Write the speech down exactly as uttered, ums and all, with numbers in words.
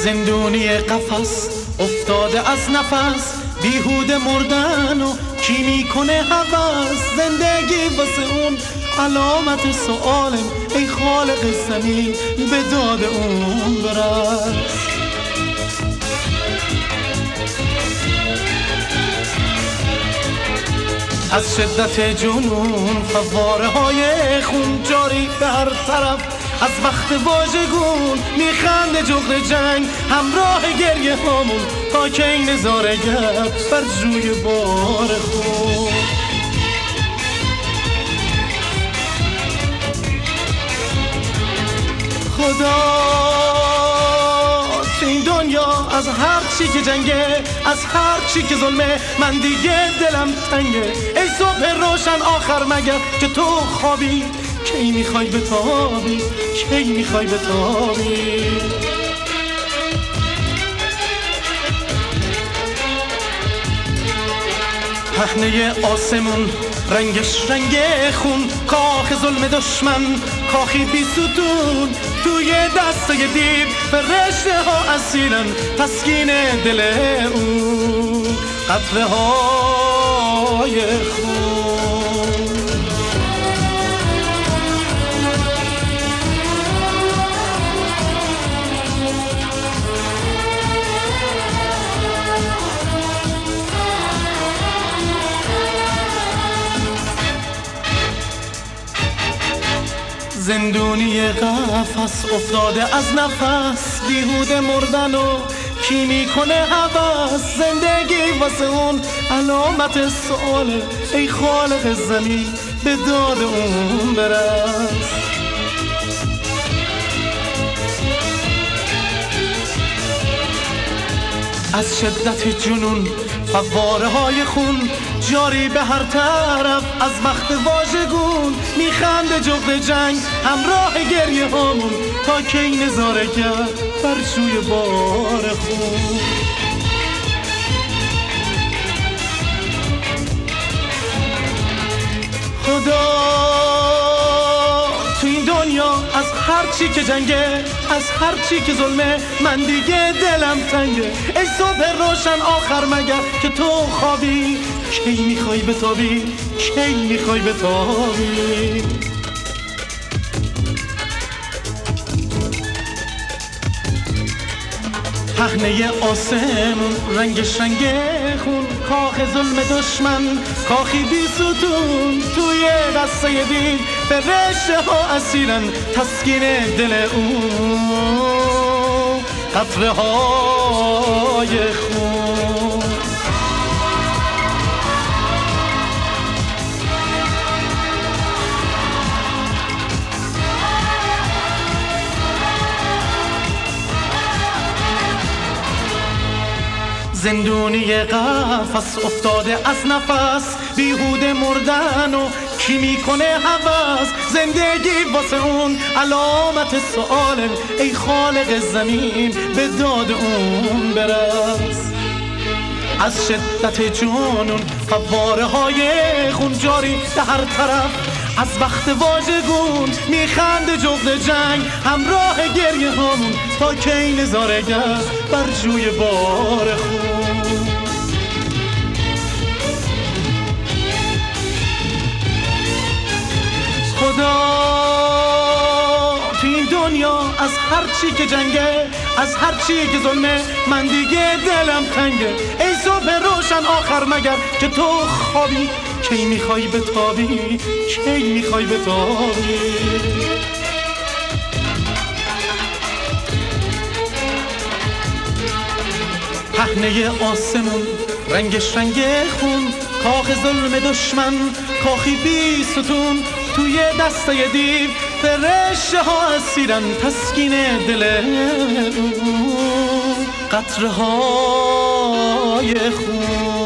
زندونی قفس افتاده از نفس، بیهوده مردن و کی میکنه هوس. زندگی واسه اون علامت سؤالم، ای خالق زمین به داد اون برس. از شدت جنون فواره های خون جاری به هر طرف، از وقت واژگون میخنده جغد جنگ همراه گریه هامون، تا که این نظارگر بر جوی بار خون. خدا تو این دنیا از هر چی که جنگه، از هر چی که ظلمه، من دیگه دلم تنگه. ای صبح روشن آخر مگر که تو خوابی، کی میخوای بتابی، کی میخوای بتابی. پهنه آسمون رنگش رنگ خون، کاخ ظلم دشمن کاخی بی ستون. توی دستای دیو فرشته ها اسیرن، تسکین دل اون قطره های خون. زندونی قفس افتاده از نفس، بیهوده مردن و کی میکنه هوس. زندگی واسه اون علامت سؤاله، ای خالق زمین به داد اون برس. از شدت جنون فواره های خون جاری به هر طرف، از وقت واژگون میخنده جغد جنگ همراه گریه هامون، تا که این نظاره کرد بر جوی بار خون. خدا تو این دنیا از هر چی که جنگه، از هر چی که ظلمه، من دیگه دلم تنگه. ای صبح روشن آخر مگر که تو خوابی، کی میخوای بتابی، کی میخوای بتابی. پهنه آسمون رنگش رنگ خون، کاخ ظلم دشمن کاخی بی ستون. توی دسته دیو فرشته ها اسیرن، تسکین دل اون قطره های خون. زندونی قفس افتاده از نفس، بیهوده مردن و کی میکنه هوس. زندگی واسه اون علامت سؤالم، ای خالق زمین به داد اون برس. از شدت جنون فواره های خون جاری به هر طرف، از وقت واژگون میخنده جغد جنگ همراه گریه هامون، تا که این نظارگر بر جوی بار خون. خدا تو این دنیا از هر چی که جنگه، از هر چی که ظلمه، من دیگه دلم تنگه. ای صبح روشن آخر مگر که تو خوابی، کی میخوای بتابی، کی میخوای بتابی. پهنه آسمون رنگش رنگ خون، کاخ ظلم دشمن کاخی بی ستون. توی دسته دیو فرشته ها اسیرن، تسکین دل قطره های خون.